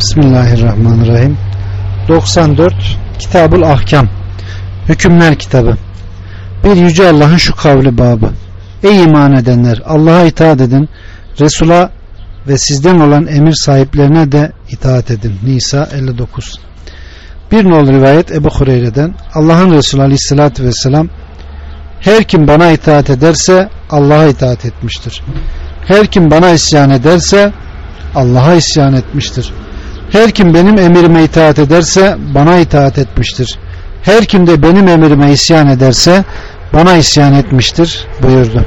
Bismillahirrahmanirrahim. 94 Kitab-ül Ahkam Hükümler Kitabı. Bir Yüce Allah'ın şu kavli babı: Ey iman edenler, Allah'a itaat edin, Resul'a ve sizden olan emir sahiplerine de itaat edin. Nisa 59. Bir nolu rivayet Ebu Hureyre'den, Allah'ın Resulü Aleyhisselatü Vesselam: her kim bana itaat ederse Allah'a itaat etmiştir. Her kim bana isyan ederse Allah'a isyan etmiştir. Her kim benim emirime itaat ederse bana itaat etmiştir. Her kim de benim emirime isyan ederse bana isyan etmiştir buyurdu.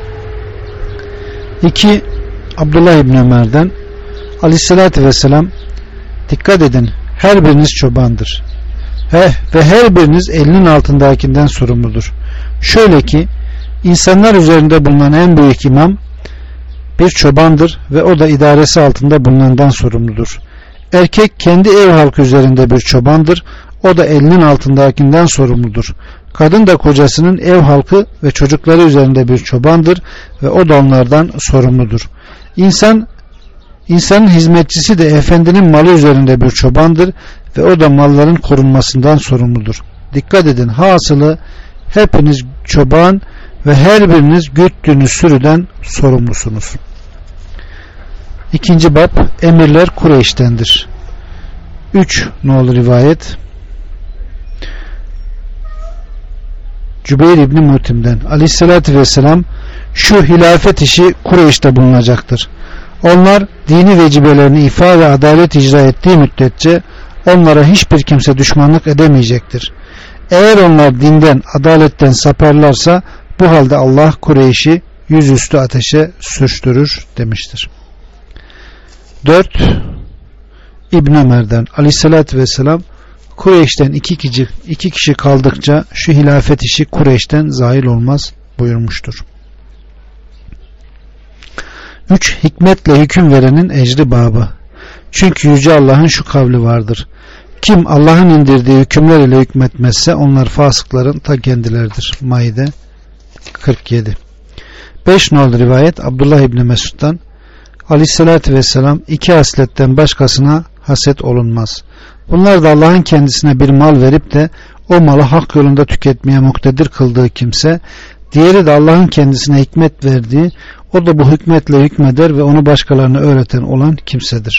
2. Abdullah İbni Ömer'den, Aleyhisselatü Vesselam: dikkat edin, her biriniz çobandır. Ve her biriniz elinin altındakinden sorumludur. Şöyle ki, insanlar üzerinde bulunan en büyük imam bir çobandır ve o da idaresi altında bulunandan sorumludur. Erkek kendi ev halkı üzerinde bir çobandır, o da elinin altındakinden sorumludur. Kadın da kocasının ev halkı ve çocukları üzerinde bir çobandır ve o da onlardan sorumludur. İnsanın hizmetçisi de efendinin malı üzerinde bir çobandır ve o da malların korunmasından sorumludur. Dikkat edin, hasılı hepiniz çoban ve her biriniz güttüğünüz sürüden sorumlusunuz. 2. bab Emirler Kureyş'tendir. 3 nolu rivayet Cübeyr İbni Mutim'den, Aleyhisselatü Vesselam: şu hilafet işi Kureyş'te bulunacaktır. Onlar dini vecibelerini ifa ve adalet icra ettiği müddetçe onlara hiçbir kimse düşmanlık edemeyecektir. Eğer onlar dinden, adaletten saparlarsa bu halde Allah Kureyş'i yüzüstü ateşe sürçtürür demiştir. 4. İbn Ömer'den, Aleyhisselatü Vesselam: Kureyş'ten iki kişi kaldıkça şu hilafet işi Kureyş'ten zahil olmaz buyurmuştur. 3. Hikmetle hüküm verenin ecri babı. Çünkü Yüce Allah'ın şu kavli vardır: kim Allah'ın indirdiği hükümler ile hükmetmezse onlar fasıkların ta kendileridir. Maide 47. 5 nolu rivayet Abdullah İbni Mesud'dan, Aleyhisselatü Vesselam: iki hasletten başkasına haset olunmaz. Bunlar da Allah'ın kendisine bir mal verip de o malı hak yolunda tüketmeye muktedir kıldığı kimse, diğeri de Allah'ın kendisine hikmet verdiği, o da bu hikmetle hükmeder ve onu başkalarına öğreten olan kimsedir.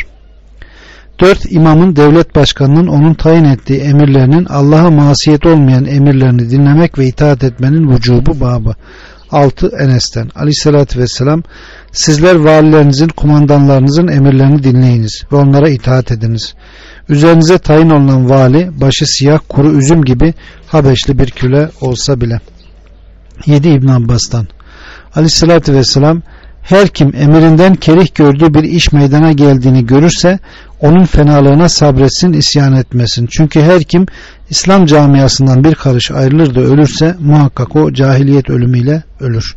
4. İmamın, devlet başkanının onun tayin ettiği emirlerinin Allah'a masiyet olmayan emirlerini dinlemek ve itaat etmenin vücubu babı. 6. Enes'ten, Aleyhisselatü Vesselam: sizler valilerinizin, kumandanlarınızın emirlerini dinleyiniz ve onlara itaat ediniz. Üzerinize tayin olunan vali başı siyah kuru üzüm gibi Habeşli bir köle olsa bile. 7. İbn Abbas'tan, Aleyhisselatü Vesselam: her kim emirinden kerih gördüğü bir iş meydana geldiğini görürse onun fenalığına sabretsin, isyan etmesin. Çünkü her kim İslam camiasından bir karış ayrılır da ölürse muhakkak o cahiliyet ölümüyle ölür.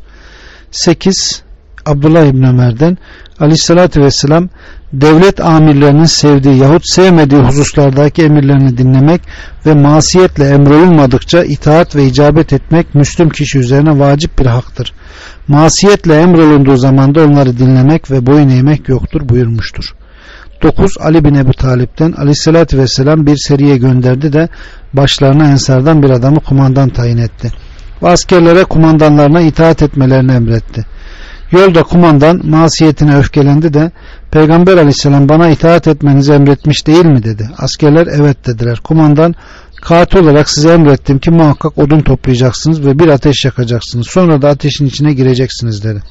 8. Abdullah İbni Ömer'den, Aleyhisselatü Vesselam: devlet amirlerinin sevdiği yahut sevmediği hususlardaki emirlerini dinlemek ve masiyetle emrolunmadıkça itaat ve icabet etmek Müslüm kişi üzerine vacip bir haktır. Masiyetle emrolunduğu zaman da onları dinlemek ve boyun eğmek yoktur buyurmuştur. 9. Ali bin Ebu Talip'ten, Aleyhisselatü Vesselam bir seriye gönderdi de başlarına ensardan bir adamı kumandan tayin etti. Ve askerlere kumandanlarına itaat etmelerini emretti. Yolda kumandan masiyetine öfkelendi de Peygamber Aleyhisselam bana itaat etmenizi emretmiş değil mi dedi. Askerler evet dediler. Kumandan: katı olarak size emrettim ki muhakkak odun toplayacaksınız ve bir ateş yakacaksınız. Sonra da ateşin içine gireceksiniz dedi.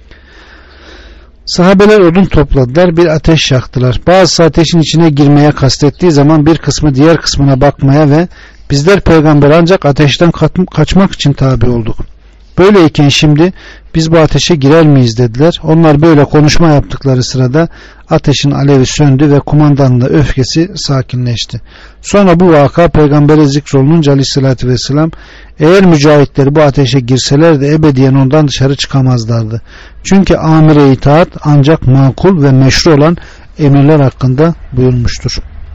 Sahabeler odun topladılar, bir ateş yaktılar. Bazısı ateşin içine girmeye kastettiği zaman bir kısmı diğer kısmına bakmaya ve bizler peygamber ancak ateşten kaçmak için tabi olduk. Böyleyken şimdi biz bu ateşe girer miyiz dediler. Onlar böyle konuşma yaptıkları sırada ateşin alevi söndü ve kumandanın da öfkesi sakinleşti. Sonra bu vaka peygambere zikrolununca Aleyhisselatü Vesselam: eğer mücahitler bu ateşe girseler de ebediyen ondan dışarı çıkamazlardı. Çünkü amire itaat ancak makul ve meşru olan emirler hakkında buyurmuştur.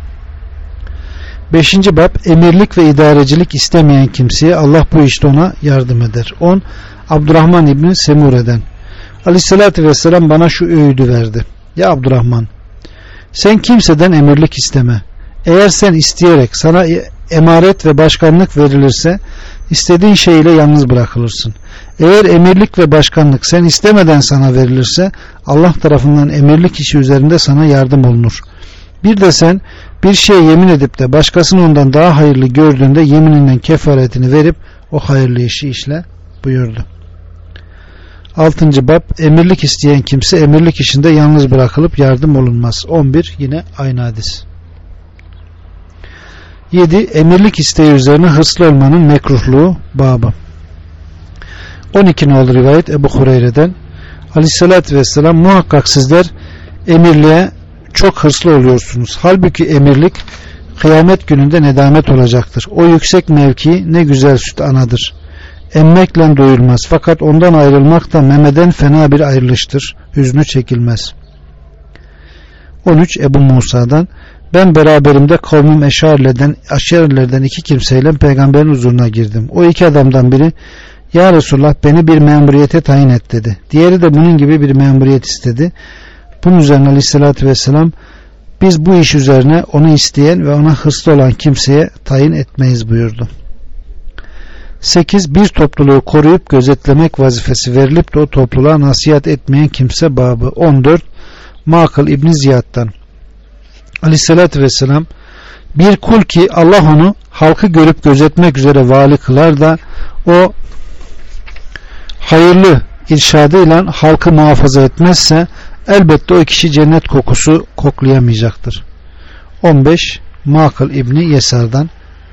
5. bab Emirlik ve idarecilik istemeyen kimseye Allah bu işte ona yardım eder. 10. Abdurrahman İbni Semure'den, Aleyhisselatü Vesselam bana şu öğüdü verdi: ya Abdurrahman, Sen kimseden emirlik isteme. Eğer sen isteyerek sana emaret ve başkanlık verilirse istediğin şeyle yalnız bırakılırsın. Eğer emirlik ve başkanlık sen istemeden sana verilirse Allah tarafından emirlik işi üzerinde sana yardım olunur. Bir de sen bir şeye yemin edip de başkasını ondan daha hayırlı gördüğünde yemininden kefaretini verip o hayırlı işi işle buyurdu. 6. bab, emirlik isteyen kimse emirlik işinde yalnız bırakılıp yardım olunmaz. 11. Yine aynı hadis. 7. Emirlik isteği üzerine hırslı olmanın mekruhluğu babı. 12 nolu rivayet Ebu Hureyre'den, Aleyhisselatü Vesselam, muhakkak sizler emirliğe çok hırslı oluyorsunuz. Halbuki emirlik kıyamet gününde nedamet olacaktır. O yüksek mevki ne güzel süt anadır. Emmekle doyulmaz. Fakat ondan ayrılmak da memeden fena bir ayrılıştır. Hüznü çekilmez. 13 Ebu Musa'dan, ben beraberimde kavmim Eşarilerden 2 kimseyle peygamberin huzuruna girdim. O 2 adamdan biri, ya Resulullah beni bir memuriyete tayin et dedi. Diğeri de bunun gibi bir memuriyet istedi. Bunun üzerine Aleyhisselatü Vesselam, biz bu iş üzerine onu isteyen ve ona hırslı olan kimseye tayin etmeyiz buyurdu. 8. Bir topluluğu koruyup gözetlemek vazifesi verilip de o topluluğa nasihat etmeyen kimse babı. 14. Makıl İbni Ziyad'dan, Aleyhisselatü Vesselam, bir kul ki Allah onu halkı görüp gözetmek üzere vali kılar da o hayırlı irşadıyla halkı muhafaza etmezse elbette o kişi cennet kokusu koklayamayacaktır. 15. Makıl İbni Yesar'dan,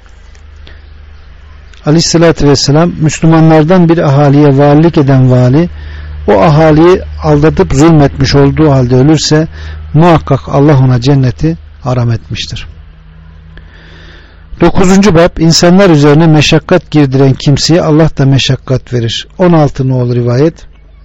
Aleyhisselatü Vesselam, Müslümanlardan bir ahaliye valilik eden vali o ahaliyi aldatıp zulmetmiş olduğu halde ölürse muhakkak Allah ona cenneti haram etmiştir. 9. bab, insanlar üzerine meşakkat girdiren kimseye Allah da meşakkat verir. 16 nolu rivayet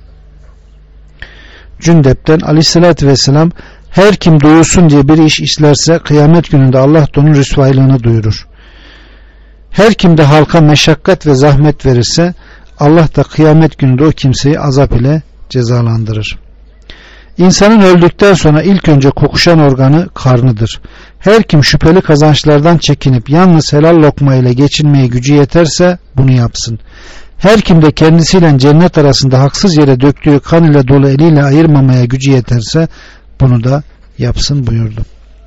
Cündep'ten, Aleyhisselatü Vesselam, her kim doyursun diye bir iş işlerse kıyamet gününde Allah da onun rüsvaylığını duyurur. Her kim de halka meşakkat ve zahmet verirse Allah da kıyamet gününde o kimseyi azap ile cezalandırır. İnsanın öldükten sonra ilk önce kokuşan organı karnıdır. Her kim şüpheli kazançlardan çekinip yalnız helal lokma ile geçinmeye gücü yeterse bunu yapsın. Her kim de kendisiyle cennet arasında haksız yere döktüğü kan ile dolu eliyle ayırmamaya gücü yeterse bunu da yapsın buyurdu.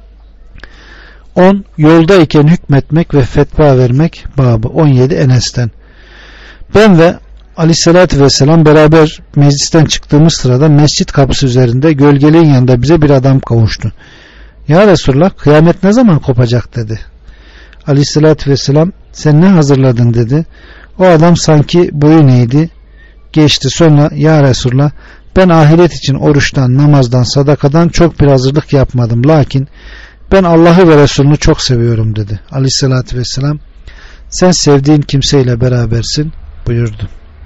10. Yoldayken hükmetmek ve fetva vermek babı. 17 Enes'ten, ben ve Aleyhisselatü Vesselam beraber meclisten çıktığımız sırada mescit kapısı üzerinde gölgeliğin yanında bize bir adam kavuştu. Ya Resulullah, kıyamet ne zaman kopacak dedi. Aleyhisselatü Vesselam, sen ne hazırladın dedi. O adam sanki boyun eğdi, geçti. Sonra ya Resulullah, ben ahiret için oruçtan, namazdan, sadakadan çok bir hazırlık yapmadım. Lakin ben Allah'ı ve Resulünü çok seviyorum dedi. Aleyhisselatü Vesselam, sen sevdiğin kimseyle berabersin buyurdu.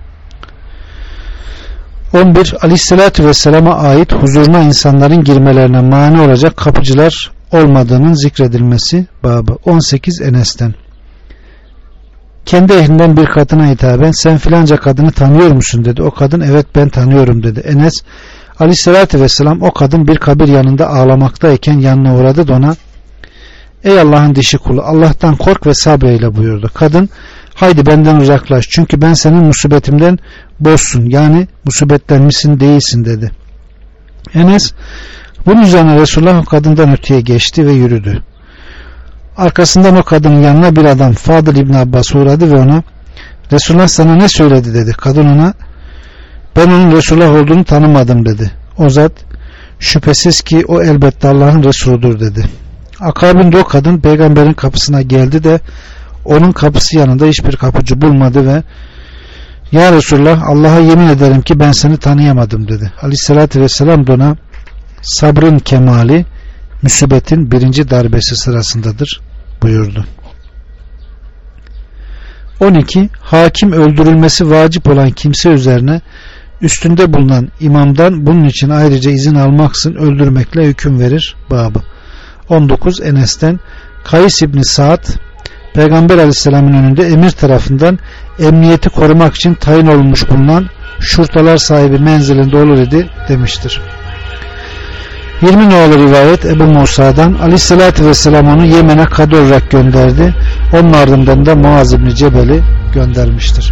11. Aleyhisselatü Vesselam'a ait huzuruna insanların girmelerine mani olacak kapıcılar olmadığının zikredilmesi babı. 18 Enes'ten, kendi ehlinden bir kadına hitaben, sen filanca kadını tanıyor musun dedi. O kadın, evet ben tanıyorum dedi. Enes, Aleyhisselatü Vesselam o kadın bir kabir yanında ağlamaktayken yanına uğradı da ona, ey Allah'ın dişi kulu, Allah'tan kork ve sabreyle buyurdu. Kadın, haydi benden uzaklaş çünkü ben senin musibetimden bozsun, yani musibetlenmişsin değilsin dedi. Enes, bunun üzerine Resulullah o kadından öteye geçti ve yürüdü. Arkasından o kadının yanına bir adam Fadıl İbni Abbas uğradı ve ona, Resulullah sana ne söyledi dedi. Kadın ona, ben onun Resulullah olduğunu tanımadım dedi. O zat, şüphesiz ki o elbette Allah'ın Resuludur dedi. Akabinde o kadın peygamberin kapısına geldi de onun kapısı yanında hiçbir kapıcı bulmadı ve ya Resulullah, Allah'a yemin ederim ki ben seni tanıyamadım dedi. Aleyhissalatü Vesselam ona, sabrın kemali musibetin birinci darbesi sırasındadır buyurdu. 12. Hakim öldürülmesi vacip olan kimse üzerine üstünde bulunan imamdan bunun için ayrıca izin almaksın öldürmekle hüküm verir babı. 19 Enes'ten, Kays İbni Sa'd Peygamber Aleyhisselam'ın önünde emir tarafından emniyeti korumak için tayin olmuş bulunan şurtalar sahibi menzilinde olur idi demiştir. 20 nolu rivayet Ebu Musa'dan, Aleyhisselatü Vesselam onu Yemen'e kadı olarak gönderdi. Onun ardından da Muaz İbni Cebel'i göndermiştir.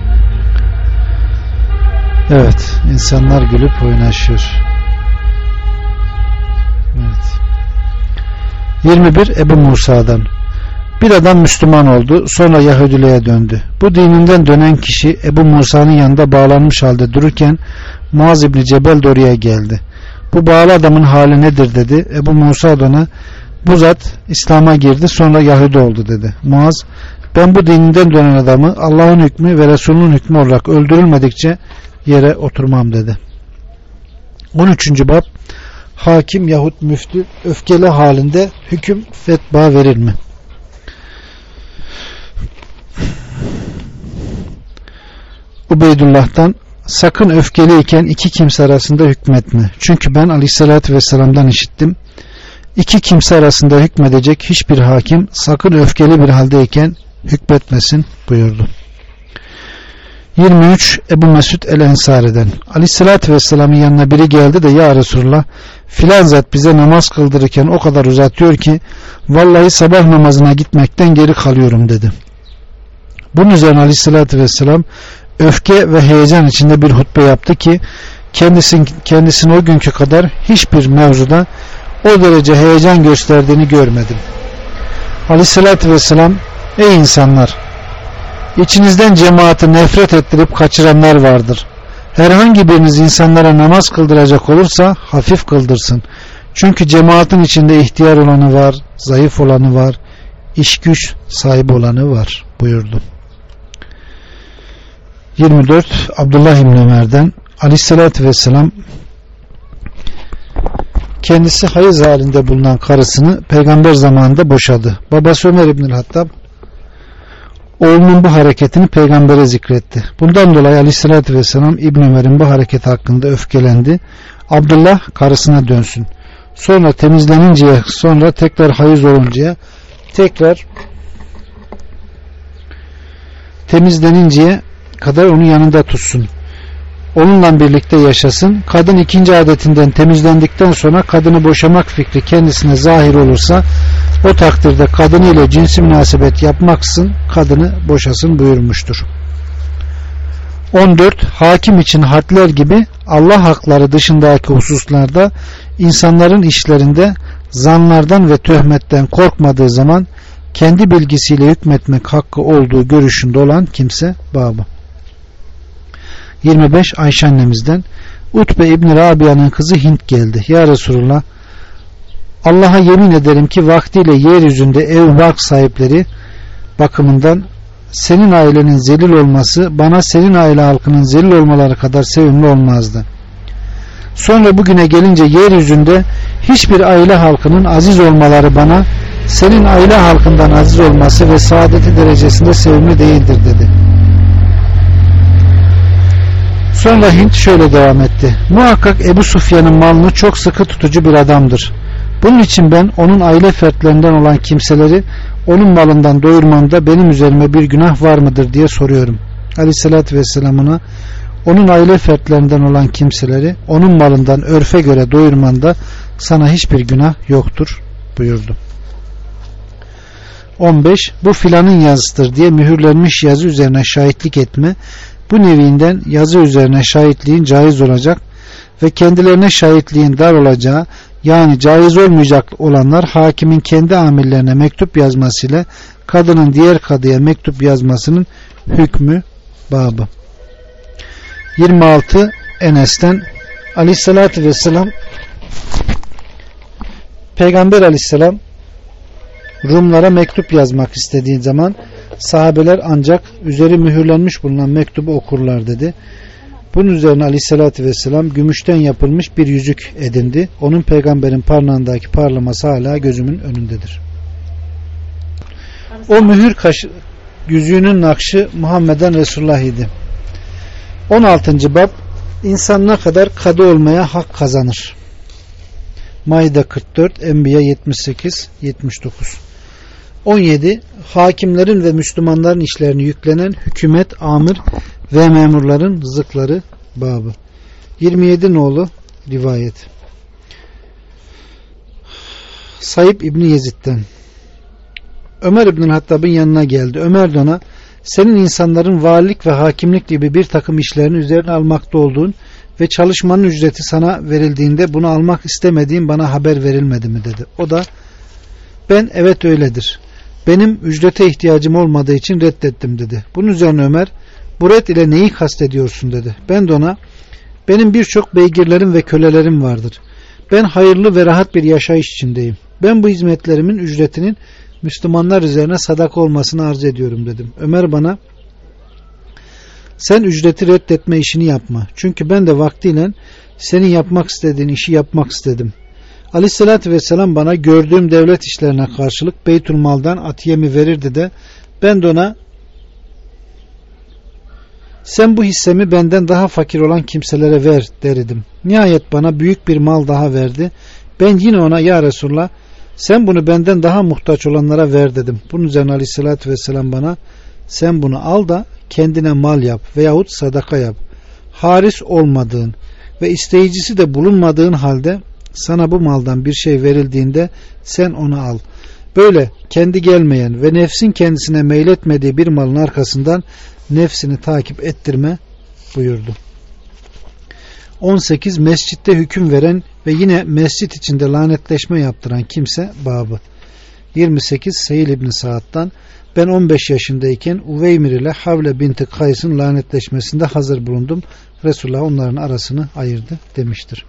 Evet, insanlar gülüp oynaşıyor. Evet. 21 Ebu Musa'dan, bir adam Müslüman oldu, sonra Yahudiliğe döndü. Bu dininden dönen kişi Ebu Musa'nın yanında bağlanmış halde dururken Muaz İbni Cebel de oraya geldi. Bu bağlı adamın hali nedir dedi. Ebu Musa da ona, bu zat İslam'a girdi, sonra Yahudi oldu dedi. Muaz, ben bu dininden dönen adamı Allah'ın hükmü ve Resulünün hükmü olarak öldürülmedikçe yere oturmam dedi. 13. bab, hakim yahut müftü öfkeli halinde hüküm fetva verir mi? Ubeydullah'tan, sakın öfkeliyken iki kimse arasında hükmetme. Çünkü ben Aleyhisselatü Vesselam'dan işittim. İki kimse arasında hükmedecek hiçbir hakim sakın öfkeli bir haldeyken hükmetmesin buyurdu. 23 Ebu Mesud el-Ensari'den, Aleyhisselatü Vesselam'ın yanına biri geldi de, ya Resulullah, filan zat bize namaz kıldırırken o kadar uzatıyor ki vallahi sabah namazına gitmekten geri kalıyorum dedi. Bunun üzerine Aleyhisselatü Vesselam öfke ve heyecan içinde bir hutbe yaptı ki kendisini o günkü kadar hiçbir mevzuda o derece heyecan gösterdiğini görmedim. Aleyhissalatü vesselam, ey insanlar, içinizden cemaati nefret ettirip kaçıranlar vardır. Herhangi biriniz insanlara namaz kıldıracak olursa hafif kıldırsın. Çünkü cemaatin içinde ihtiyar olanı var, zayıf olanı var, iş güç sahibi olanı var buyurdu. 24 Abdullah İbni Ömer'den, Aleyhisselatü Vesselam kendisi hayız halinde bulunan karısını peygamber zamanında boşadı. Babası Ömer İbnül Hattab oğlunun bu hareketini peygambere zikretti. Bundan dolayı Aleyhisselatü Vesselam İbn Ömer'in bu hareketi hakkında öfkelendi. Abdullah karısına dönsün. Sonra temizleninceye, sonra tekrar hayız oluncaya, tekrar temizleninceye kadar onu yanında tutsun. Onunla birlikte yaşasın. Kadın ikinci adetinden temizlendikten sonra kadını boşamak fikri kendisine zahir olursa o takdirde kadını ile cinsi münasebet yapmaksızın kadını boşasın buyurmuştur. 14. Hakim için hadler gibi Allah hakları dışındaki hususlarda insanların işlerinde zanlardan ve töhmetten korkmadığı zaman kendi bilgisiyle hükmetmek hakkı olduğu görüşünde olan kimse babı. 25 Ayşe annemizden, Utbe İbni Rabia'nın kızı Hint geldi. Ya Resulullah, Allah'a yemin ederim ki vaktiyle yeryüzünde ev bark sahipleri bakımından senin ailenin zelil olması bana senin aile halkının zelil olmaları kadar sevimli olmazdı. Sonra bugüne gelince yeryüzünde hiçbir aile halkının aziz olmaları bana senin aile halkından aziz olması ve saadeti derecesinde sevimli değildir dedi. Sonra Hint şöyle devam etti. Muhakkak Ebu Sufyan'ın malını çok sıkı tutucu bir adamdır. Bunun için ben onun aile fertlerinden olan kimseleri onun malından doyurmamda benim üzerime bir günah var mıdır diye soruyorum. Aleyhissalatü vesselam ona, onun aile fertlerinden olan kimseleri onun malından örfe göre doyurmanda sana hiçbir günah yoktur buyurdu. 15. Bu filanın yazısıdır diye mühürlenmiş yazı üzerine şahitlik etme, bu nevinden yazı üzerine şahitliğin caiz olacak ve kendilerine şahitliğin dar olacağı, yani caiz olmayacak olanlar hakimin kendi amirlerine mektup yazmasıyla kadının diğer kadıya mektup yazmasının hükmü babı. 26 Enes'ten, Aleyhissalatü vesselam Peygamber Aleyhisselam Rumlara mektup yazmak istediği zaman sahabeler ancak üzeri mühürlenmiş bulunan mektubu okurlar dedi. Bunun üzerine Aleyhisselatü Vesselam gümüşten yapılmış bir yüzük edindi. Onun peygamberin parmağındaki parlaması hala gözümün önündedir. O mühür yüzüğünün nakşı Muhammeden Resulullah idi. 16. bab, insan ne kadar kadı olmaya hak kazanır? Maide 44, Enbiya 78, 79. 17. Hakimlerin ve Müslümanların işlerini yüklenen hükümet, amir ve memurların rızıkları babı. 27 nolu rivayet. Saib İbni Yezid'den. Ömer İbn Hattab'ın yanına geldi. Ömer de ona, senin insanların valilik ve hakimlik gibi bir takım işlerini üzerine almakta olduğun ve çalışmanın ücreti sana verildiğinde bunu almak istemediğin bana haber verilmedi mi dedi. O da, ben evet öyledir. Benim ücrete ihtiyacım olmadığı için reddettim dedi. Bunun üzerine Ömer, bu red ile neyi kastediyorsun dedi. Ben de ona, benim birçok beygirlerim ve kölelerim vardır. Ben hayırlı ve rahat bir yaşayış içindeyim. Ben bu hizmetlerimin ücretinin Müslümanlar üzerine sadaka olmasını arz ediyorum dedim. Ömer bana, sen ücreti reddetme işini yapma. Çünkü ben de vaktiyle senin yapmak istediğin işi yapmak istedim. Aleyhissalatü vesselam bana gördüğüm devlet işlerine karşılık Beytülmal'dan atiyemi verirdi de ben de ona, sen bu hissemi benden daha fakir olan kimselere ver derdim. Nihayet bana büyük bir mal daha verdi. Ben yine ona, ya Resulullah, sen bunu benden daha muhtaç olanlara ver dedim. Bunun üzerine Aleyhisselatü vesselam bana, sen bunu al da kendine mal yap veyahut sadaka yap. Haris olmadığın ve isteyicisi de bulunmadığın halde sana bu maldan bir şey verildiğinde sen onu al. Böyle kendi gelmeyen ve nefsin kendisine meyletmediği bir malın arkasından nefsini takip ettirme buyurdu. 18. Mescitte hüküm veren ve yine mescit içinde lanetleşme yaptıran kimse babı. 28. Seyil İbni Sa'd'dan, ben 15 yaşındayken Uveymir ile Havle binti Kays'ın lanetleşmesinde hazır bulundum. Resulullah onların arasını ayırdı demiştir.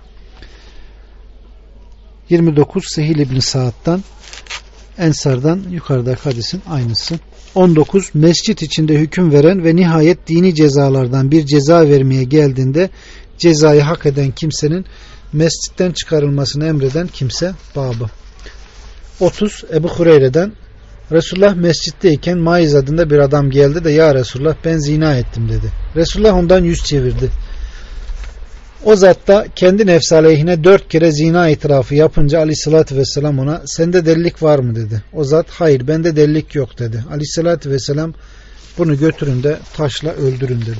29. Sehil İbni Sa'd'dan, Ensar'dan, yukarıdaki hadisin aynısı. 19. Mescit içinde hüküm veren ve nihayet dini cezalardan bir ceza vermeye geldiğinde cezayı hak eden kimsenin mescitten çıkarılmasını emreden kimse babı. 30. Ebu Hureyre'den, Resulullah mescitteyken Maiz adında bir adam geldi de, ya Resulullah, ben zina ettim dedi. Resulullah ondan yüz çevirdi. O zat da kendi nefsi aleyhine 4 kere zina itirafı yapınca Aleyhisselatü Vesselam ona, sende delilik var mı dedi. O zat, hayır, bende delilik yok dedi. Aleyhisselatü Vesselam, bunu götürün de taşla öldürün dedi.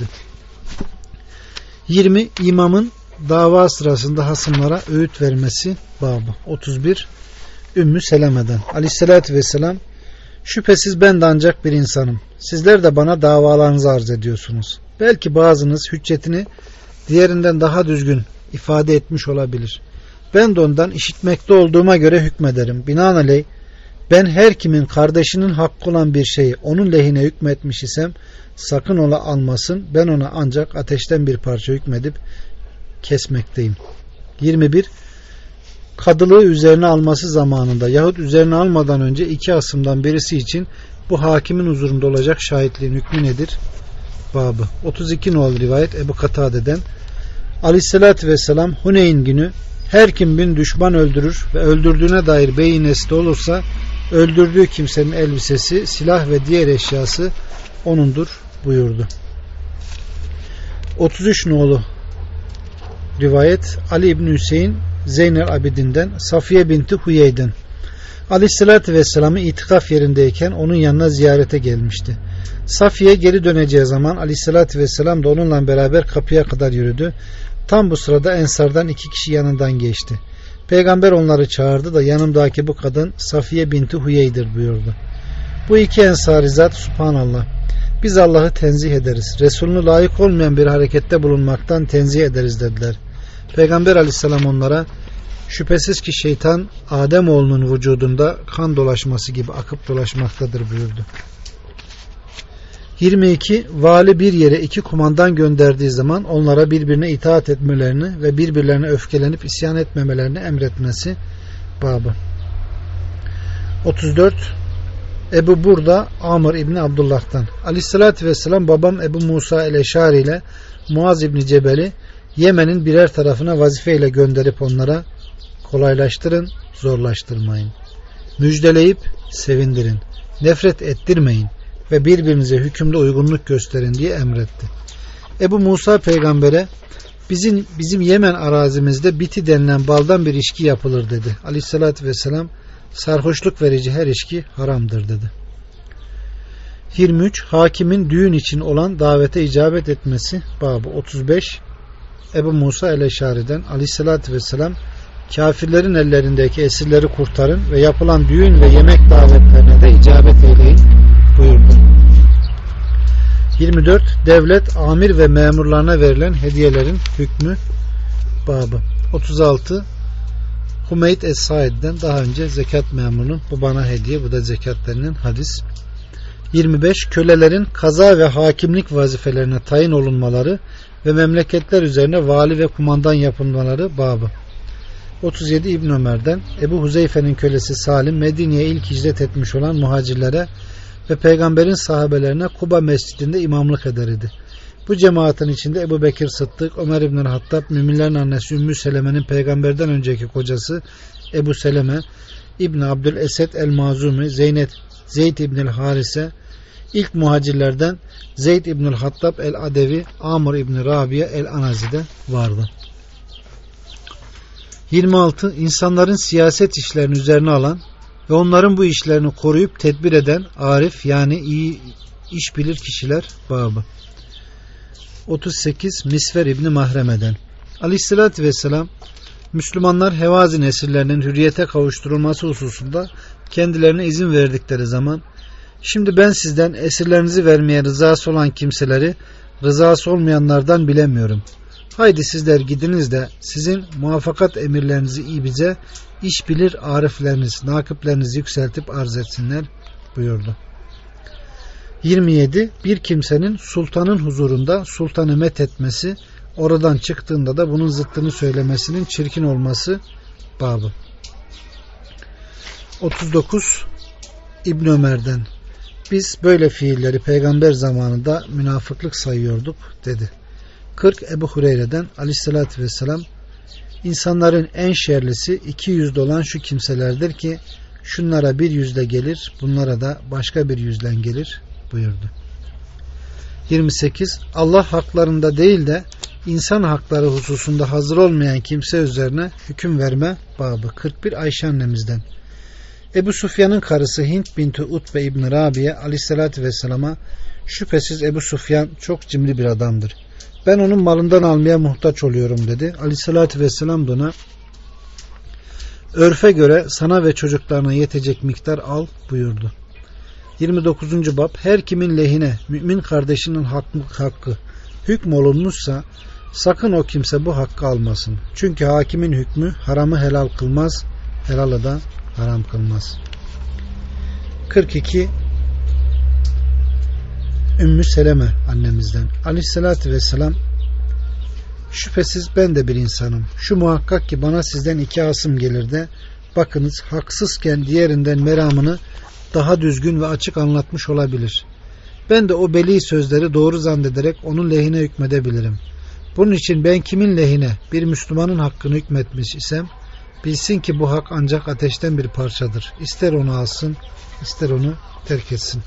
20. İmamın dava sırasında hasımlara öğüt vermesi babı. 31. Ümmü Seleme'den, Aleyhisselatü Vesselam, şüphesiz ben de ancak bir insanım. Sizler de bana davalarınızı arz ediyorsunuz. Belki bazınız hüccetini diğerinden daha düzgün ifade etmiş olabilir. Ben de ondan işitmekte olduğuma göre hükmederim. Binaenaleyh ben her kimin kardeşinin hakkı olan bir şeyi onun lehine hükmetmiş isem sakın ola almasın. Ben ona ancak ateşten bir parça hükmedip kesmekteyim. 21. Kadılığı üzerine alması zamanında yahut üzerine almadan önce iki asımdan birisi için bu hakimin huzurunda olacak şahitliğin hükmü nedir? Babı. 32 nol rivayet Ebu Katade'den, Aleyhisselatü Vesselam Huneyn günü her kim bin düşman öldürür ve öldürdüğüne dair beyinesi de olursa öldürdüğü kimsenin elbisesi, silah ve diğer eşyası onundur buyurdu. 33 nolu rivayet Ali İbni Hüseyin Zeynel Abidin'den, Safiye binti Huyey'den, Aleyhisselatü Vesselam'ı itikaf yerindeyken onun yanına ziyarete gelmişti. Safiye geri döneceği zaman Aleyhisselatü Vesselam da onunla beraber kapıya kadar yürüdü. Tam bu sırada Ensar'dan 2 kişi yanından geçti. Peygamber onları çağırdı da, yanımdaki bu kadın Safiye binti Huyey'dir buyurdu. Bu iki Ensari zat, Subhanallah, biz Allah'ı tenzih ederiz. Resulünü layık olmayan bir harekette bulunmaktan tenzih ederiz dediler. Peygamber Aleyhisselam onlara, şüphesiz ki şeytan Ademoğlunun vücudunda kan dolaşması gibi akıp dolaşmaktadır buyurdu. 22. Vali bir yere 2 kumandan gönderdiği zaman onlara birbirine itaat etmelerini ve birbirlerine öfkelenip isyan etmemelerini emretmesi babı. 34. Ebu Burda Amr İbni Abdullah'tan, Aleyhisselatü Vesselam babam Ebu Musa el-Eşari ile Muaz İbni Cebel'i Yemen'in birer tarafına vazifeyle gönderip onlara kolaylaştırın, zorlaştırmayın. Müjdeleyip sevindirin. Nefret ettirmeyin ve birbirinize hükümde uygunluk gösterin diye emretti. Ebu Musa peygambere, bizim Yemen arazimizde biti denilen baldan bir içki yapılır dedi. Aleyhissalatü vesselam, sarhoşluk verici her içki haramdır dedi. 23. Hakimin düğün için olan davete icabet etmesi babı. 35. Ebu Musa el-Eşari'den, Aleyhissalatü vesselam, Kafirlerin ellerindeki esirleri kurtarın ve yapılan düğün ve yemek davetlerine de icabet eyleyin buyurdu. 24. Devlet, amir ve memurlarına verilen hediyelerin hükmü babı. 36. Hümeyd Es-Said'den daha önce zekat memurunun bu bana hediye, bu da zekatlarının hadis. 25. Kölelerin kaza ve hakimlik vazifelerine tayin olunmaları ve memleketler üzerine vali ve kumandan yapılmaları babı. 37. İbn Ömer'den Ebu Huzeyfe'nin kölesi Salim Medine'ye ilk hicret etmiş olan muhacirlere ve peygamberin sahabelerine Kuba mescidinde imamlık eder idi. Bu cemaatin içinde Ebu Bekir Sıddık, Ömer İbn Hattab, müminlerin annesi Ümmü Seleme'nin peygamberden önceki kocası Ebu Seleme, İbn Abdülesed el-Mazumi, Zeyd İbnül Harise, ilk muhacirlerden Zeyd İbnül Hattab el-Adevi, Amr İbn Rabia el-Anazi'de vardı. 26. İnsanların siyaset işlerini üzerine alan ve onların bu işlerini koruyup tedbir eden arif, yani iyi iş bilir kişiler babı. 38. Misver İbni Mahreme'den Aleyhisselatü Vesselam Müslümanlar Hevazin esirlerinin hürriyete kavuşturulması hususunda kendilerine izin verdikleri zaman, şimdi ben sizden esirlerinizi vermeye rızası olan kimseleri rızası olmayanlardan bilemiyorum. Haydi sizler gidiniz de sizin muvaffakat emirlerinizi ibize, iş bilir arifleriniz, nakıplerinizi yükseltip arz etsinler buyurdu. 27. Bir kimsenin sultanın huzurunda sultanı methetmesi, oradan çıktığında da bunun zıttını söylemesinin çirkin olması babı. 39. İbn Ömer'den biz böyle fiilleri peygamber zamanında münafıklık sayıyorduk dedi. 40. Ebu Hureyre'den Aleyhisselatü Vesselam insanların en şerlisi 200 olan şu kimselerdir ki şunlara bir yüzle gelir, bunlara da başka bir yüzle gelir buyurdu. 28. Allah haklarında değil de insan hakları hususunda hazır olmayan kimse üzerine hüküm verme babı. 41. Ayşe annemizden Ebu Sufyan'ın karısı Hint binti Utbe İbn Rabia Aleyhisselatü Vesselam'a şüphesiz Ebu Sufyan çok cimri bir adamdır. Ben onun malından almaya muhtaç oluyorum dedi. Aleyhissalatü vesselam da ona örfe göre sana ve çocuklarına yetecek miktar al buyurdu. 29. Bab her kimin lehine mümin kardeşinin hakkı hükmolunmuşsa sakın o kimse bu hakkı almasın. Çünkü hakimin hükmü haramı helal kılmaz, helalı da haram kılmaz. 42. Ümmü Seleme annemizden Aleyhisselatü Vesselam şüphesiz ben de bir insanım. Şu muhakkak ki bana sizden iki asım gelir de bakınız haksızken diğerinden meramını daha düzgün ve açık anlatmış olabilir. Ben de o beli sözleri doğru zannederek onun lehine hükmedebilirim. Bunun için ben kimin lehine bir Müslümanın hakkını hükmetmiş isem bilsin ki bu hak ancak ateşten bir parçadır. İster onu alsın, ister onu terk etsin.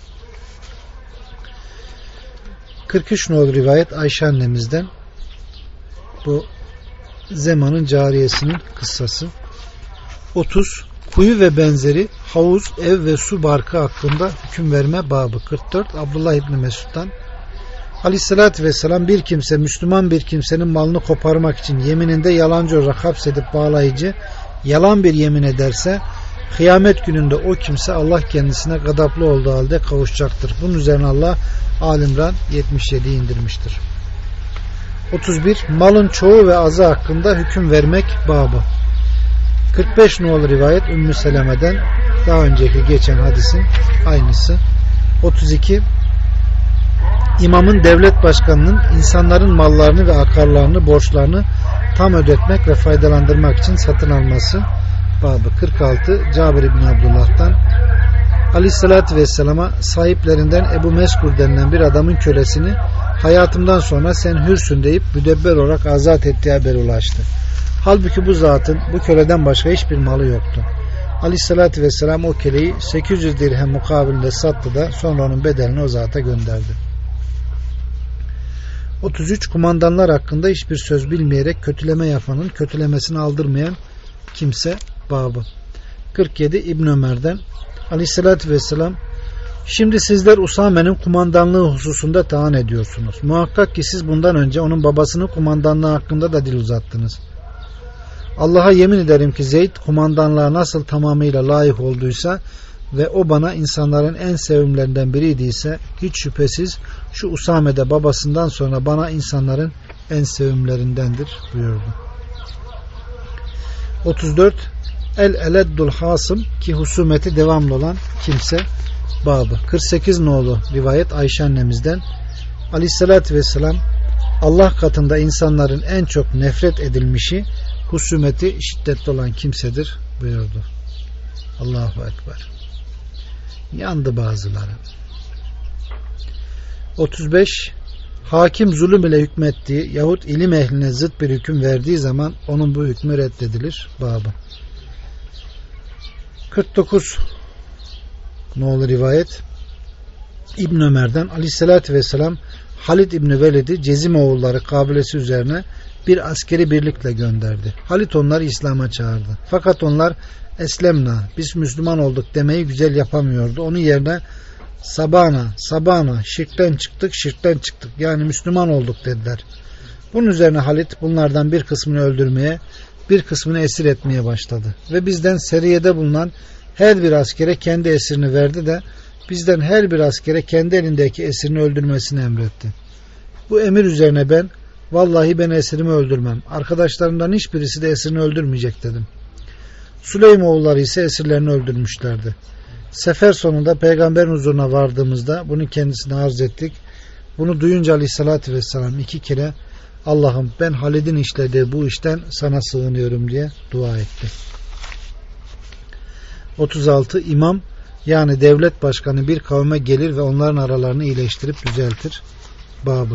43 nolu rivayet Ayşe annemizden, bu Zeman'ın cariyesinin kıssası. 30 kuyu ve benzeri havuz, ev ve su barkı hakkında hüküm verme babı. 44 Abdullah İbni Mesud'dan Aleyhisselatü Vesselam bir kimse Müslüman bir kimsenin malını koparmak için yemininde yalancı olarak hapsedip bağlayıcı yalan bir yemin ederse kıyamet gününde o kimse Allah kendisine gadaplı olduğu halde kavuşacaktır. Bunun üzerine Allah Al-İmran 77'yi indirmiştir. 31 malın çoğu ve azı hakkında hüküm vermek babı. 45 nolu rivayet Ümmü Seleme'den, daha önceki geçen hadisin aynısı. 32 İmamın devlet başkanının insanların mallarını ve akarlarını, borçlarını tam ödetmek ve faydalandırmak için satın alması babı. 46 Cabir İbni Abdullah'tan Aleyhisselatü Vesselam'a sahiplerinden Ebu Meskur denilen bir adamın kölesini hayatımdan sonra sen hürsün deyip müdebber olarak azat ettiği haberi ulaştı. Halbuki bu zatın bu köleden başka hiçbir malı yoktu. Aleyhisselatü Vesselam o köleyi 800 dirhem mukabilinde sattı da sonra onun bedelini o zata gönderdi. 33 kumandanlar hakkında hiçbir söz bilmeyerek kötüleme yapanın kötülemesini aldırmayan kimse babı. 47 İbn Ömer'den Aleyhisselatü Vesselam şimdi sizler Usame'nin kumandanlığı hususunda taan ediyorsunuz. Muhakkak ki siz bundan önce onun babasının kumandanlığı hakkında da dil uzattınız. Allah'a yemin ederim ki Zeyd kumandanlığa nasıl tamamıyla layık olduysa ve o bana insanların en sevimlerinden biriydiyse hiç şüphesiz şu Usame de babasından sonra bana insanların en sevimlerindendir buyurdu. 34. El-Eleddul Hasım ki husumeti devamlı olan kimse babı. 48 nolu rivayet Ayşe annemizden Aleyhisselatü Vesselam Allah katında insanların en çok nefret edilmişi husumeti şiddetli olan kimsedir buyurdu. Allahu Ekber. Yandı bazıları. 35. Hakim zulüm ile hükmettiği yahut ilim ehline zıt bir hüküm verdiği zaman onun bu hükmü reddedilir babı. 49 nolu rivayet İbn Ömer'den Aleyhisselatü Vesselam Halid İbni Velid'i Cezim oğulları kabilesi üzerine bir askeri birlikle gönderdi. Halid onları İslam'a çağırdı. Fakat onlar Eslemna, biz Müslüman olduk demeyi güzel yapamıyordu. Onun yerine Sabana, şirkten çıktık yani Müslüman olduk dediler. Bunun üzerine Halid bunlardan bir kısmını öldürmeye, bir kısmını esir etmeye başladı. Ve bizden seriyede bulunan her bir askere kendi esirini verdi de bizden her bir askere kendi elindeki esirini öldürmesini emretti. Bu emir üzerine ben, vallahi ben esirimi öldürmem. Arkadaşlarımdan hiçbirisi de esirini öldürmeyecek dedim. Süleymoğulları ise esirlerini öldürmüşlerdi. Sefer sonunda peygamberin huzuruna vardığımızda bunu kendisine arz ettik. Bunu duyunca Aleyhisselatü Vesselam 2 kere Allah'ım ben Halid'in işlediği bu işten sana sığınıyorum diye dua etti. 36. İmam yani devlet başkanı bir kavme gelir ve onların aralarını iyileştirip düzeltir babı.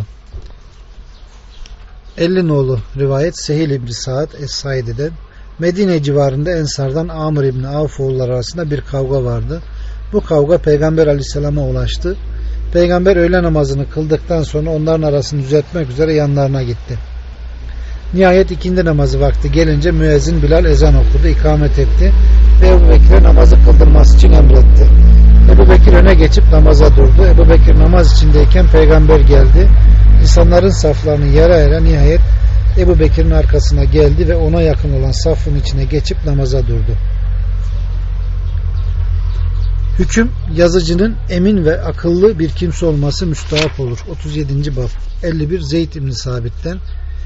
50 nolu rivayet Sehil İbni Sa'd Es-Saidi'den Medine civarında Ensar'dan Amr İbni Avf oğulları arasında bir kavga vardı. Bu kavga Peygamber Aleyhisselam'a ulaştı. Peygamber öğle namazını kıldıktan sonra onların arasını düzeltmek üzere yanlarına gitti. Nihayet ikindi namazı vakti gelince müezzin Bilal ezan okudu, ikamet etti ve Ebu Bekir'e namazı kıldırması için emretti. Ebu Bekir öne geçip namaza durdu. Ebu Bekir namaz içindeyken Peygamber geldi. İnsanların saflarını yara nihayet Ebu Bekir'in arkasına geldi ve ona yakın olan safın içine geçip namaza durdu. Hüküm yazıcının emin ve akıllı bir kimse olması müstahap olur. 37. bab 51 Zeyd İbni Sabit'ten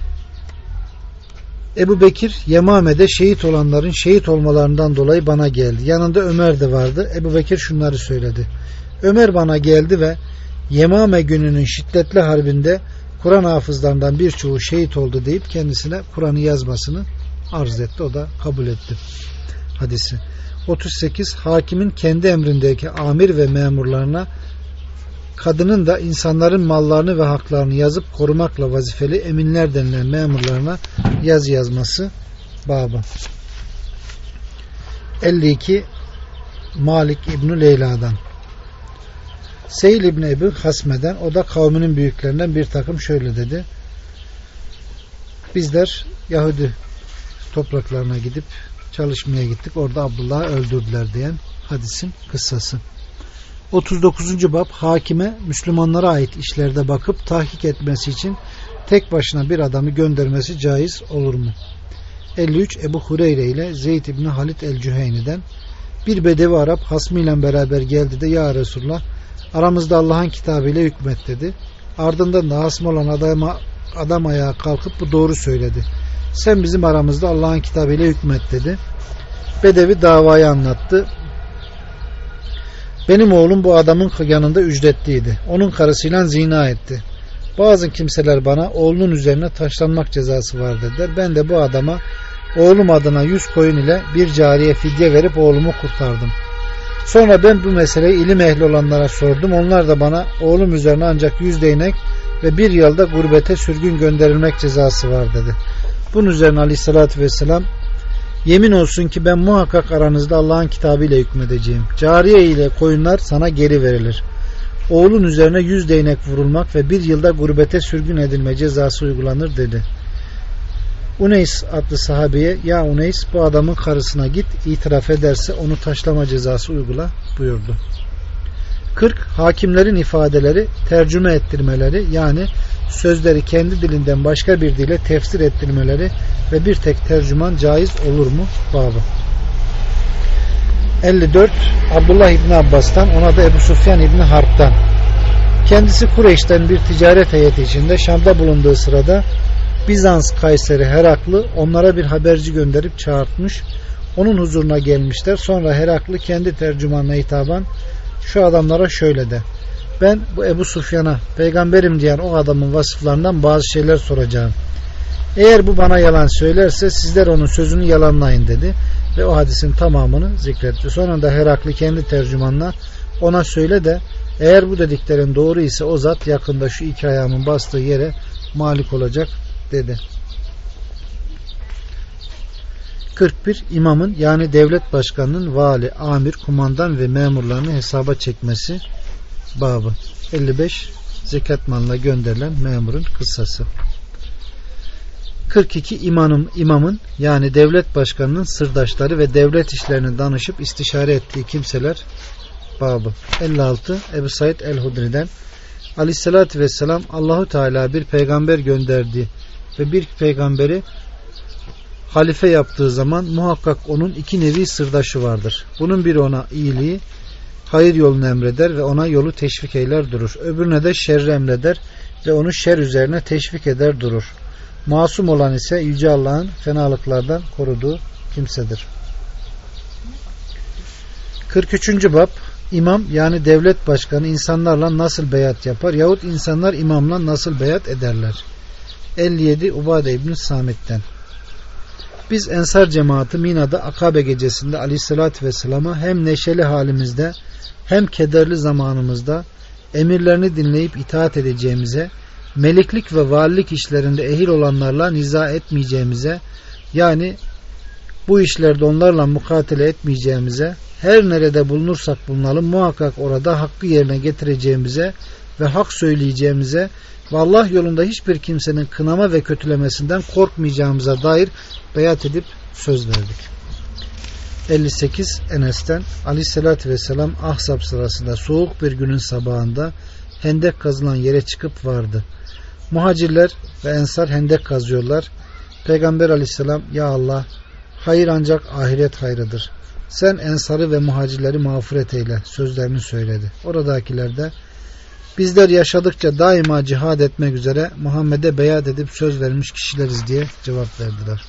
Ebu Bekir Yemame'de şehit olanların şehit olmalarından dolayı bana geldi. Yanında Ömer de vardı. Ebu Bekir şunları söyledi. Ömer bana geldi ve Yemame gününün şiddetli harbinde Kur'an hafızlarından birçoğu şehit oldu deyip kendisine Kur'an'ı yazmasını arz etti. O da kabul etti. Hadisi. 38. Hakimin kendi emrindeki amir ve memurlarına kadının da insanların mallarını ve haklarını yazıp korumakla vazifeli eminler denilen memurlarına yazı yazması babı. 52. Malik İbni Leyla'dan Seyl İbni Ebu Hasme'den o da kavminin büyüklerinden bir takım şöyle dedi. Bizler Yahudi topraklarına gidip çalışmaya gittik. Orada Abdullah'ı öldürdüler diyen hadisin kıssası. 39. bab hakime Müslümanlara ait işlerde bakıp tahkik etmesi için tek başına bir adamı göndermesi caiz olur mu? 53. Ebu Hureyre ile Zeyd İbni Halid el-Cüheyni'den bir bedevi Arap hasmıyla beraber geldi de ya Resulullah aramızda Allah'ın kitabıyla hükmet dedi. Ardından da hasm olan adam ayağa kalkıp bu doğru söyledi. Sen bizim aramızda Allah'ın kitabıyla hükmet dedi. Bedevi davayı anlattı. Benim oğlum bu adamın yanında ücretliydi. Onun karısıyla zina etti. Bazı kimseler bana oğlunun üzerine taşlanmak cezası var dediler. Ben de bu adama oğlum adına 100 koyun ile bir cariye fidye verip oğlumu kurtardım. Sonra ben bu meseleyi ilim ehli olanlara sordum. Onlar da bana oğlum üzerine ancak 100 değnek ve bir yılda gurbete sürgün gönderilmek cezası var dedi. Bunun üzerine Aleyhisselatü Vesselam yemin olsun ki ben muhakkak aranızda Allah'ın kitabıyla hükmedeceğim. Cariye ile koyunlar sana geri verilir. Oğlun üzerine 100 değnek vurulmak ve bir yılda gurbete sürgün edilme cezası uygulanır dedi. Uneys adlı sahabeye ya Uneys bu adamın karısına git itiraf ederse onu taşlama cezası uygula buyurdu. 40. Hakimlerin ifadeleri tercüme ettirmeleri yani sözleri kendi dilinden başka bir dile tefsir ettirmeleri ve bir tek tercüman caiz olur mu? Babı. 54. Abdullah İbni Abbas'tan, ona da Ebu Sufyan İbni Harp'tan. Kendisi Kureyş'ten bir ticaret heyeti içinde Şam'da bulunduğu sırada Bizans Kayseri Heraklı onlara bir haberci gönderip çağırtmış. Onun huzuruna gelmişler. Sonra Heraklı kendi tercümanına hitaben şu adamlara şöyle de: ben bu Ebu Sufyan'a peygamberim diyen o adamın vasıflarından bazı şeyler soracağım. Eğer bu bana yalan söylerse sizler onun sözünü yalanlayın dedi ve o hadisin tamamını zikretti. Sonra da Heraklı kendi tercümanına ona söyle de eğer bu dediklerin doğru ise o zat yakında şu iki ayağımın bastığı yere malik olacak dedi. 41. İmamın yani devlet başkanının vali, amir, kumandan ve memurlarını hesaba çekmesi babı. 55. Zekat malına gönderilen memurun kıssası. 42. İmamın yani devlet başkanının sırdaşları ve devlet işlerini danışıp istişare ettiği kimseler babı. 56. Ebu Said el-Hudri'den Aleyhisselatü Vesselam Allahu Teala bir peygamber gönderdi ve bir peygamberi halife yaptığı zaman muhakkak onun iki nevi sırdaşı vardır. Bunun biri ona iyiliği, hayır yolunu emreder ve ona yolu teşvik eyler durur. Öbürüne de şerri emreder ve onu şer üzerine teşvik eder durur. Masum olan ise Yüce Allah'ın fenalıklardan koruduğu kimsedir. 43. Bab İmam yani devlet başkanı insanlarla nasıl beyat yapar yahut insanlar imamla nasıl beyat ederler? 57. Ubade İbn Samit'ten. Biz Ensar cemaati Mina'da Akabe gecesinde Aleyhisselatü Vesselam'a hem neşeli halimizde hem kederli zamanımızda emirlerini dinleyip itaat edeceğimize, meliklik ve valilik işlerinde ehil olanlarla niza etmeyeceğimize, yani bu işlerde onlarla mukatele etmeyeceğimize, her nerede bulunursak bulunalım muhakkak orada hakkı yerine getireceğimize ve hak söyleyeceğimize ve Allah yolunda hiçbir kimsenin kınama ve kötülemesinden korkmayacağımıza dair beyat edip söz verdik. 58. Enes'ten Aleyhisselatü Vesselam Ahzab sırasında soğuk bir günün sabahında hendek kazılan yere çıkıp vardı. Muhacirler ve ensar hendek kazıyorlar. Peygamber Aleyhisselam ya Allah, hayır ancak ahiret hayrıdır. Sen ensarı ve muhacirleri mağfiret eyle sözlerini söyledi. Oradakiler de bizler yaşadıkça daima cihad etmek üzere Muhammed'e beyat edip söz vermiş kişileriz diye cevap verdiler.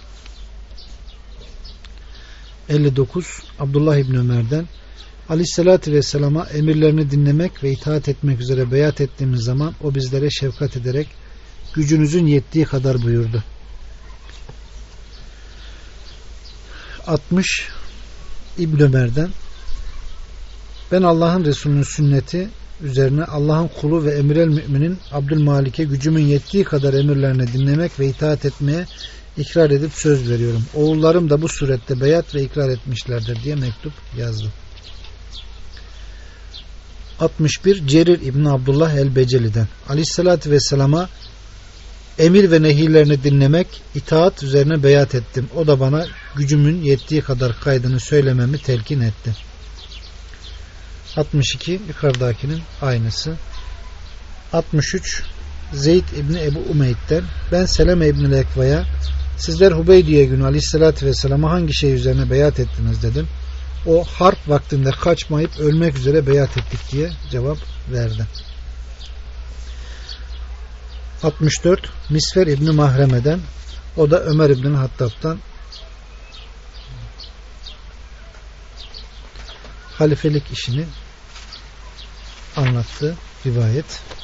59. Abdullah İbni Ömer'den Aleyhisselatü Vesselam'a emirlerini dinlemek ve itaat etmek üzere beyat ettiğimiz zaman o bizlere şefkat ederek gücünüzün yettiği kadar buyurdu. 60. İbn Ömer'den ben Allah'ın Resulü'nün sünneti üzerine Allah'ın kulu ve emirel müminin Abdülmalik'e gücümün yettiği kadar emirlerini dinlemek ve itaat etmeye ikrar edip söz veriyorum. Oğullarım da bu surette beyat ve ikrar etmişlerdir diye mektup yazdı. 61. Cerir İbni Abdullah el-Beceli'den Aleyhisselatü Vesselam'a emir ve nehirlerini dinlemek, itaat üzerine beyat ettim. O da bana gücümün yettiği kadar kaydını söylememi telkin etti. 62. Yukarıdakinin aynısı. 63. Zeyd İbni Ebu Umeyd'den ben Seleme İbni Lekva'ya sizler Hubeydiye günü Aleyhisselatü Vesselam'a hangi şey üzerine beyat ettiniz dedim. O harp vaktinde kaçmayıp ölmek üzere beyat ettik diye cevap verdi. 64. Misfer İbni Mahreme'den o da Ömer İbni Hattab'dan halifelik işini anlattığı rivayet.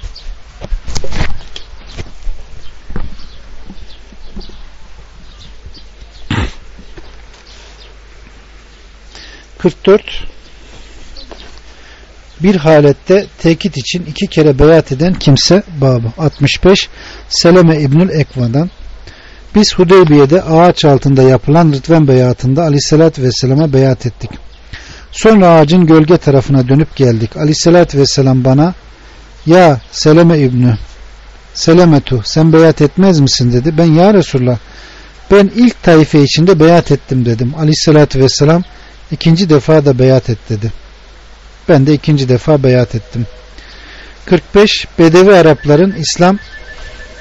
Bir halette tekit için 2 kere beyat eden kimse babı. 65. Seleme İbnül Ekva'dan biz Hudeybiye'de ağaç altında yapılan Rıdvan beyatında Aleyhisselatü Vesselam'a beyat ettik. Sonra ağacın gölge tarafına dönüp geldik. Aleyhisselatü Vesselam bana ya Seleme İbnü Selemetu sen beyat etmez misin dedi. Ben ya Resulullah ben ilk taife içinde beyat ettim dedim. Aleyhisselatü Vesselam 2. defa da beyat et dedi. Ben de 2. defa beyat ettim. 45. Bedevi Arapların İslam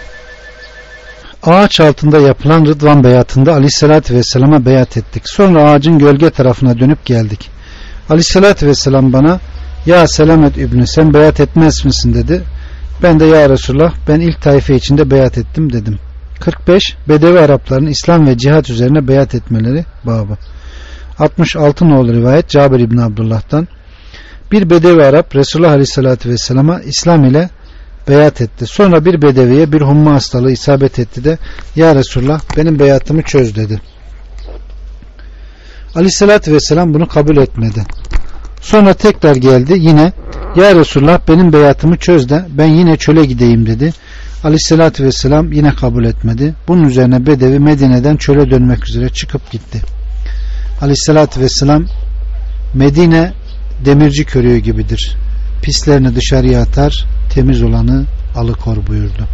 Ağaç altında yapılan Rıdvan beyatında Aleyhisselatü Vesselam'a beyat ettik. Sonra ağacın gölge tarafına dönüp geldik. Aleyhisselatü Vesselam bana ya Selamet İbni sen beyat etmez misin dedi. Ben de ya Resulullah ben ilk taife içinde beyat ettim dedim. 45. Bedevi Arapların İslam ve cihat üzerine beyat etmeleri babı. 66 nolu rivayet Cabir İbni Abdullah'tan. Bir Bedevi Arap Resulullah Aleyhisselatü Vesselam'a İslam ile beyat etti. Sonra bir bedeviye bir humma hastalığı isabet etti de ya Resulullah benim beyatımı çöz dedi. Aleyhissalatü vesselam bunu kabul etmedi. Sonra tekrar geldi yine ya Resulullah benim beyatımı çöz de ben yine çöle gideyim dedi. Aleyhissalatü vesselam yine kabul etmedi. Bunun üzerine bedevi Medine'den çöle dönmek üzere çıkıp gitti. Aleyhissalatü vesselam Medine demirci körüğü gibidir. Pislerini dışarıya atar, temiz olanı alıkor buyurdu.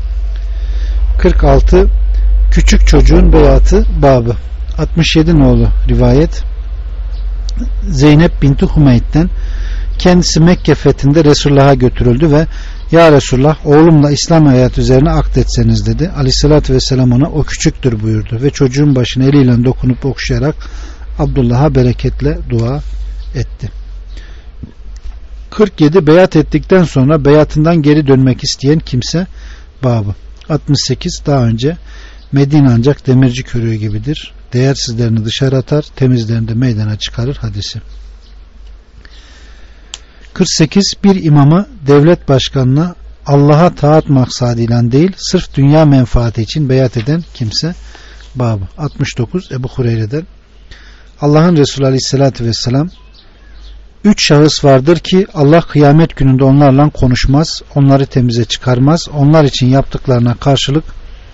46. Küçük çocuğun beyatı babı. 67 nolu rivayet Zeynep binti Hümeyd'den. Kendisi Mekke fethinde Resulullah'a götürüldü ve ya Resulullah oğlumla İslam hayatı üzerine akdetseniz dedi. Aleyhissalatü vesselam ona o küçüktür buyurdu ve çocuğun başını eliyle dokunup okşayarak Abdullah'a bereketle dua etti. 47. Beyat ettikten sonra beyatından geri dönmek isteyen kimse babı. 68. Daha önce Medine ancak demirci körüğü gibidir. Değersizlerini dışarı atar, temizlerini de meydana çıkarır hadisi. 48. Bir imama devlet başkanına Allah'a taat maksadıyla değil sırf dünya menfaati için beyat eden kimse babı. 69. Ebu Hureyre'den Allah'ın Resulü Aleyhisselatü Vesselam 3 şahıs vardır ki Allah kıyamet gününde onlarla konuşmaz, onları temize çıkarmaz, onlar için yaptıklarına karşılık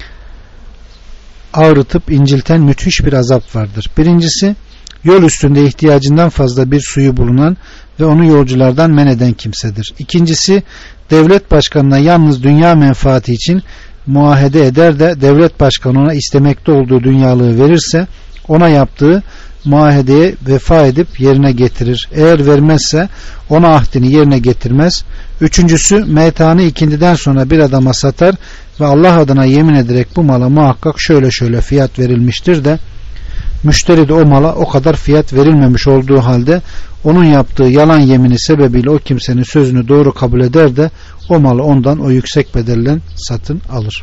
ağrıtıp incilten müthiş bir azap vardır. Birincisi yol üstünde ihtiyacından fazla bir suyu bulunan ve onu yolculardan men eden kimsedir. İkincisi devlet başkanına yalnız dünya menfaati için muahede eder de devlet başkanı ona istemekte olduğu dünyalığı verirse ona yaptığı muahedeye vefa edip yerine getirir. Eğer vermezse ona ahdini yerine getirmez. Üçüncüsü metanı ikindiden sonra bir adama satar ve Allah adına yemin ederek bu mala muhakkak şöyle şöyle fiyat verilmiştir de müşteri de o mala o kadar fiyat verilmemiş olduğu halde onun yaptığı yalan yemini sebebiyle o kimsenin sözünü doğru kabul eder de o malı ondan o yüksek bedelle satın alır.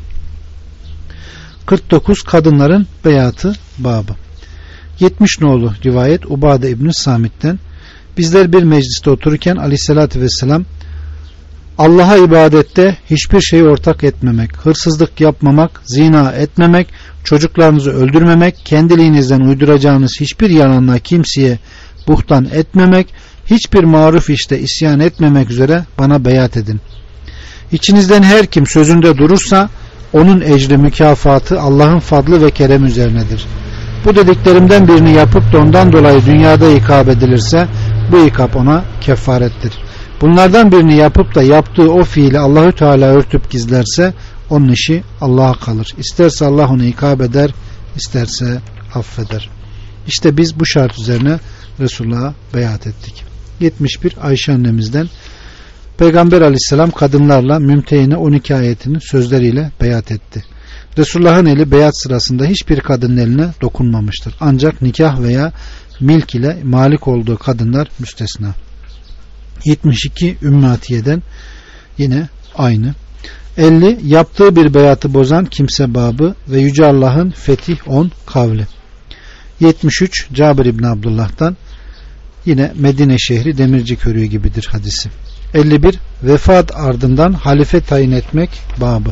49. Kadınların beyatı babı. 70 nolu rivayet Ubade İbni Samit'ten bizler bir mecliste otururken Aleyhisselatü Vesselam Allah'a ibadette hiçbir şeyi ortak etmemek, hırsızlık yapmamak, zina etmemek, çocuklarınızı öldürmemek, kendiliğinizden uyduracağınız hiçbir yalanla kimseye buhtan etmemek, hiçbir maruf işte isyan etmemek üzere bana beyat edin. İçinizden her kim sözünde durursa onun ecri mükafatı Allah'ın fadlı ve kerem üzerinedir. Bu dediklerimden birini yapıp da ondan dolayı dünyada ikab edilirse bu ikab ona kefarettir. Bunlardan birini yapıp da yaptığı o fiili Allahü Teala örtüp gizlerse onun işi Allah'a kalır. İsterse Allah onu ikab eder, isterse affeder. İşte biz bu şart üzerine Resulullah'a beyat ettik. 71 Ayşe annemizden Peygamber Aleyhisselam kadınlarla Mümtehine 12 ayetinin sözleriyle beyat etti. Resulullah'ın eli beyat sırasında hiçbir kadının eline dokunmamıştır. Ancak nikah veya milk ile malik olduğu kadınlar müstesna. 72 Ümmü Atiye'den yine aynı. 50 yaptığı bir beyatı bozan kimse babı ve Yüce Allah'ın Fetih 10 kavli. 73 Cabir İbni Abdullah'tan yine Medine şehri demirci körüğü gibidir hadisi. 51 vefat ardından halife tayin etmek babı.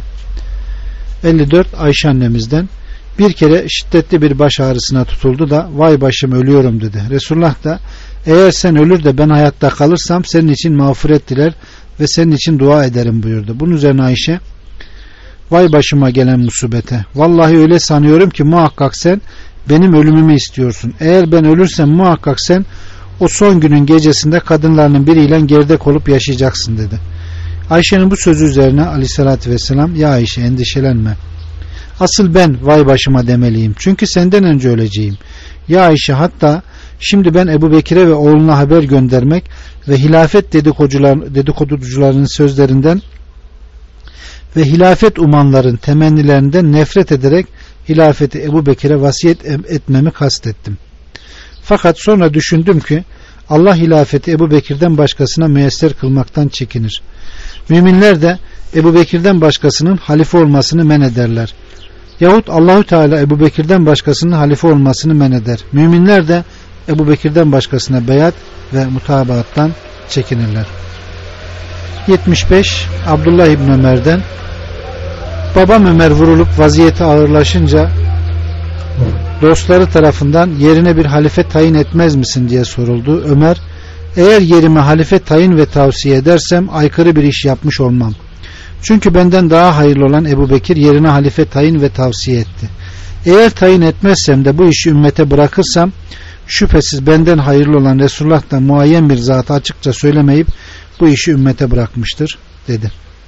54 Ayşe annemizden bir kere şiddetli bir baş ağrısına tutuldu da vay başım ölüyorum dedi. Resulullah da eğer sen ölür de ben hayatta kalırsam senin için mağfiret diler ve senin için dua ederim buyurdu. Bunun üzerine Ayşe vay başıma gelen musibete vallahi öyle sanıyorum ki muhakkak sen benim ölümümü istiyorsun. Eğer ben ölürsem muhakkak sen o son günün gecesinde kadınlarının biriyle gerdek olup yaşayacaksın dedi. Ayşe'nin bu sözü üzerine Aleyhisselatü Vesselam ya Ayşe endişelenme. Asıl ben vay başıma demeliyim. Çünkü senden önce öleceğim. Ya Ayşe hatta şimdi ben Ebu Bekir'e ve oğluna haber göndermek ve hilafet dedikoducularının sözlerinden ve hilafet umanların temennilerinden nefret ederek hilafeti Ebu Bekir'e vasiyet etmemi kastettim. Fakat sonra düşündüm ki Allah hilafeti Ebu Bekir'den başkasına müyesser kılmaktan çekinir. Müminler de Ebu Bekir'den başkasının halife olmasını men ederler. Yahut Allahü Teala Ebu Bekir'den başkasının halife olmasını men eder. Müminler de Ebu Bekir'den başkasına beyat ve mutabaattan çekinirler. 75. Abdullah İbni Ömer'den: babam Ömer vurulup vaziyeti ağırlaşınca dostları tarafından yerine bir halife tayin etmez misin diye soruldu. Ömer, eğer yerime halife tayin ve tavsiye edersem aykırı bir iş yapmış olmam. Çünkü benden daha hayırlı olan Ebu Bekir yerine halife tayin ve tavsiye etti. Eğer tayin etmezsem de bu işi ümmete bırakırsam şüphesiz benden hayırlı olan Resulullah da muayyen bir zatı açıkça söylemeyip bu işi ümmete bırakmıştır dedi.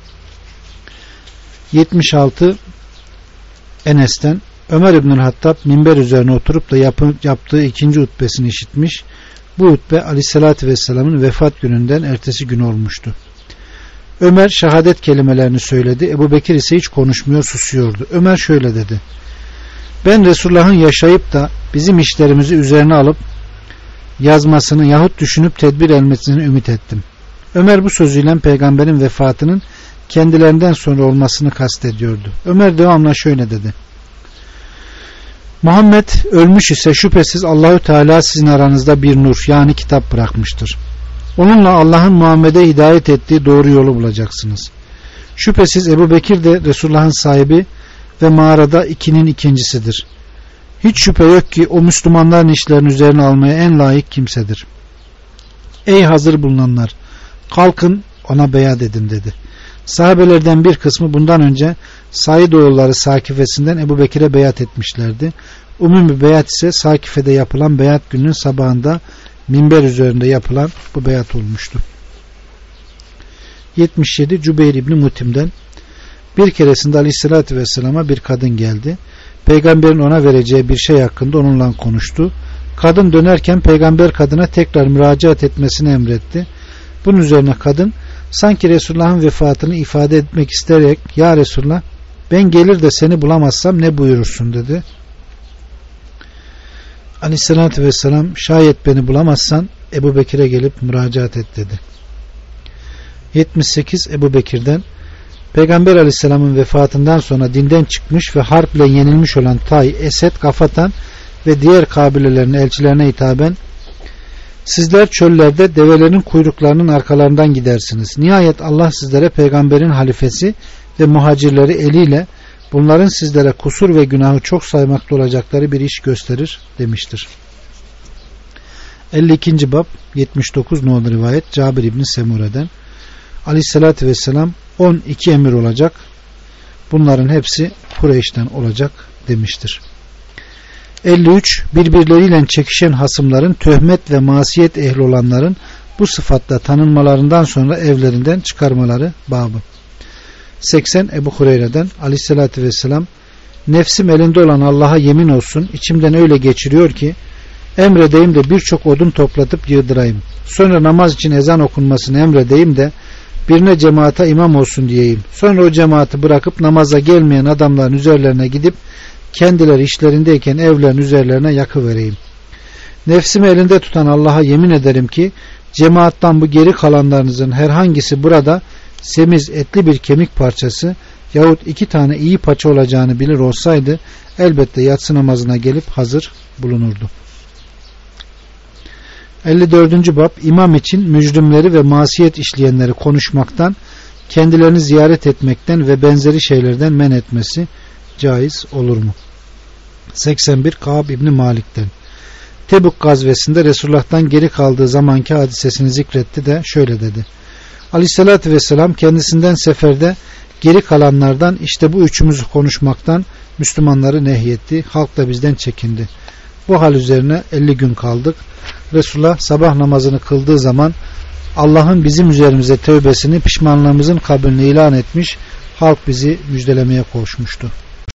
76. Enes'ten: Ömer İbnül Hattab minber üzerine oturup da yaptığı ikinci hutbesini işitmiş. Bu hutbe Aleyhisselatü Vesselam'ın vefat gününden ertesi gün olmuştu. Ömer şehadet kelimelerini söyledi. Ebu Bekir ise hiç konuşmuyor, susuyordu. Ömer şöyle dedi: ben Resulullah'ın yaşayıp da bizim işlerimizi üzerine alıp yazmasını yahut düşünüp tedbir etmesini ümit ettim. Ömer bu sözüyle peygamberin vefatının kendilerinden sonra olmasını kastediyordu. Ömer devamla şöyle dedi: Muhammed ölmüş ise şüphesiz Allahü Teala sizin aranızda bir nur, yani kitap bırakmıştır. Onunla Allah'ın Muhammed'e hidayet ettiği doğru yolu bulacaksınız. Şüphesiz Ebu Bekir de Resulullah'ın sahibi ve mağarada ikinin ikincisidir. Hiç şüphe yok ki o Müslümanların işlerini üzerine almaya en layık kimsedir. Ey hazır bulunanlar, kalkın ona beyat edin dedi. Sahabelerden bir kısmı bundan önce Said oğulları Sakifesinden Ebu Bekir'e beyat etmişlerdi. Umumi beyat ise Sakife'de yapılan beyat gününün sabahında minber üzerinde yapılan bu beyat olmuştu. 77. Cübeyr İbni Mutim'den: bir keresinde Aleyhisselatü Vesselam'a bir kadın geldi. Peygamberin ona vereceği bir şey hakkında onunla konuştu. Kadın dönerken peygamber kadına tekrar müracaat etmesini emretti. Bunun üzerine kadın sanki Resulullah'ın vefatını ifade etmek isteyerek ya Resulullah, ben gelir de seni bulamazsam ne buyurursun dedi. Aleyhissalatü vesselam, şayet beni bulamazsan Ebu Bekir'e gelip müracaat et dedi. 78. Ebu Bekir'den: Peygamber Aleyhisselam'ın vefatından sonra dinden çıkmış ve harple yenilmiş olan Tay, Esed, Gafatan ve diğer kabilelerin elçilerine hitaben: sizler çöllerde develerin kuyruklarının arkalarından gidersiniz. Nihayet Allah sizlere peygamberin halifesi ve muhacirleri eliyle bunların sizlere kusur ve günahı çok saymakta olacakları bir iş gösterir demiştir. 52. Bab 79 nolu rivayet Cabir İbni Semure'den: Aleyhissalatü vesselam 12 emir olacak. Bunların hepsi Kureyş'ten olacak demiştir. 53. Birbirleriyle çekişen hasımların, töhmet ve masiyet ehli olanların bu sıfatla tanınmalarından sonra evlerinden çıkarmaları babı. 80. Ebu Hureyre'den: Aleyhissalatü vesselam, nefsim elinde olan Allah'a yemin olsun, içimden öyle geçiriyor ki emredeyim de birçok odun toplatıp yığdırayım. Sonra namaz için ezan okunmasını emredeyim de birine cemaate imam olsun diyeyim. Sonra o cemaati bırakıp namaza gelmeyen adamların üzerlerine gidip kendileri işlerindeyken evlerin üzerlerine yakıvereyim. Nefsimi elinde tutan Allah'a yemin ederim ki cemaattan bu geri kalanlarınızın herhangisi burada semiz etli bir kemik parçası yahut 2 tane iyi paça olacağını bilir olsaydı elbette yatsı namazına gelip hazır bulunurdu. 54. Bab imam için mücrimleri ve masiyet işleyenleri konuşmaktan, kendilerini ziyaret etmekten ve benzeri şeylerden men etmesi caiz olur mu? 81. Kâb İbni Malik'ten: Tebuk gazvesinde Resulullah'tan geri kaldığı zamanki hadisesini zikretti de şöyle dedi: Aleyhissalatü vesselam kendisinden seferde geri kalanlardan işte bu üçümüzü konuşmaktan Müslümanları nehyetti. Halk da bizden çekindi. Bu hal üzerine 50 gün kaldık. Resulullah sabah namazını kıldığı zaman Allah'ın bizim üzerimize tövbesini, pişmanlığımızın kabulünü ilan etmiş, halk bizi müjdelemeye koşmuştu.